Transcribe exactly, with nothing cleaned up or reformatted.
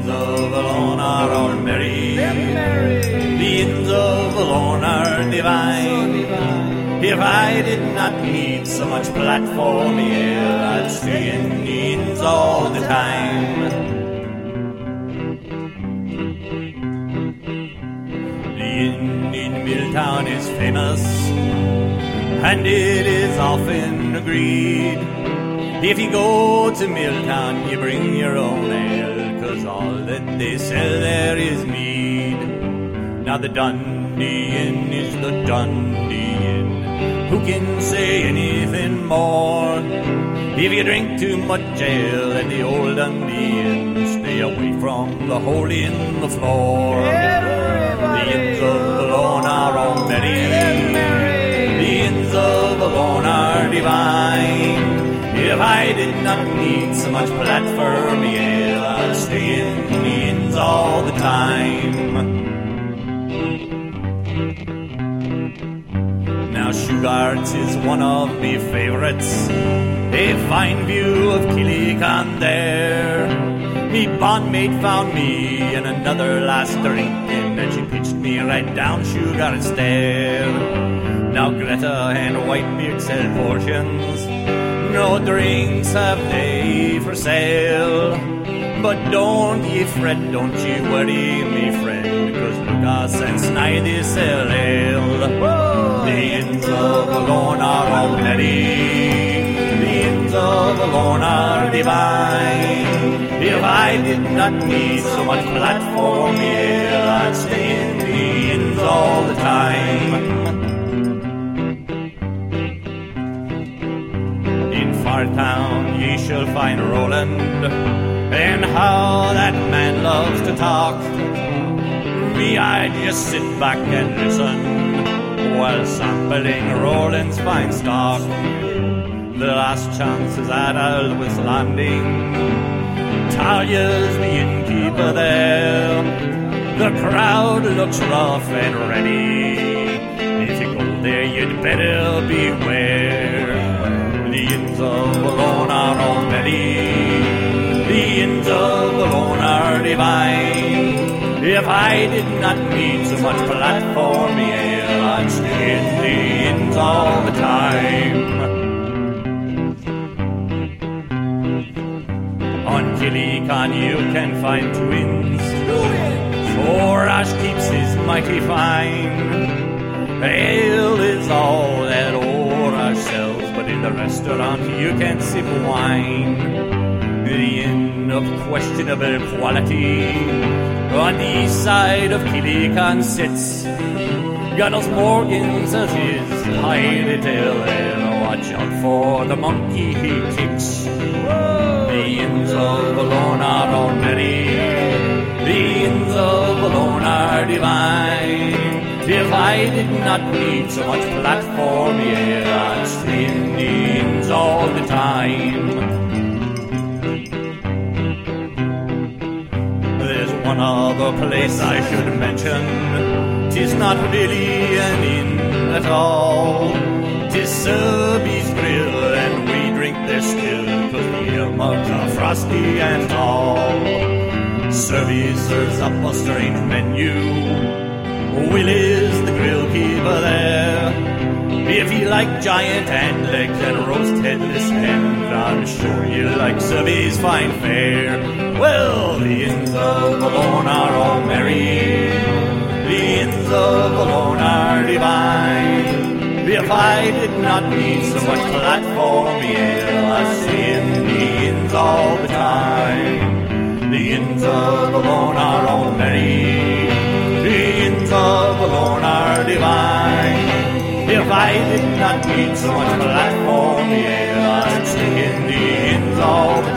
inns of Alone are all merry. The inns of Alone are divine. If I did not need so much platform ale, I'd stay in the inns all the time. The inn in Milltown is famous, and it is often agreed. If you go to Milltown, you bring your own ale, 'cause all that they sell there is mead. Now the Dundee Inn is the Dundee Inn. Who can say anything more? If you drink too much ale at the old Dundee Inn, stay away from the hole in the floor. The inns of Alone are all merry. The inns of Alone are divine. If I did not need so much platform ale, I'd stay in the inns all the time. Now Shoegart's is one of me favourites, a fine view of Killycon there. Me bondmate found me and another last drinking, and she pitched me right down Shoegart's stair. Now Greta and Whitebeard sell portions, no drinks have they for sale. But don't ye fret, don't ye worry, me friend, 'cause Lucas and Snidey sell ale. The inns of Alone are all merry. The inns of Alone are divine. If I did not need so much platform ale, I'd stay in the inns all the time. Town ye shall find Roland, and how that man loves to talk. Me, I just sit back and listen while sampling Roland's fine stock. The last chance is at Aldwith Landing. Talia's the innkeeper there. The crowd looks rough and ready. If you go there, you'd better beware. The inns of Alone are all merry. The inns of Alone are divine. If I did not need so much platform ale, I'd stay in the inns all the time. On Killycon you can find two inns, for Ash keeps his mighty fine. Ale is all that o'er ourselves, but in the restaurant you can sip wine. The inn of questionable quality on the east side of Killycon sits. Gunnels Morgan says his highly tale ale, watch out for the monkey he kicks. The inns of Alone are all merry. The inns of Alone are divine. If I did not need so much platform ale, I'd stay in the inns all the time. There's one other place I should mention. 'Tis not really an inn at all. 'Tis Serby's Grill, and we drink there still, 'cause the ale mugs are frosty and tall. Serby serves up a strange menu. Will is the grill keeper there. If you like giant hand legs and roast headless hen, I'm sure you like Serby's fine fare. Well, the inns of Alone are all merry. The inns of Alone are divine. If I did not need so much platform ale, I'd stay in the inns all the time. The inns of Alone are all merry. The inns of Alone are divine. If I did not need so much platform ale, I'd stay in the inns all the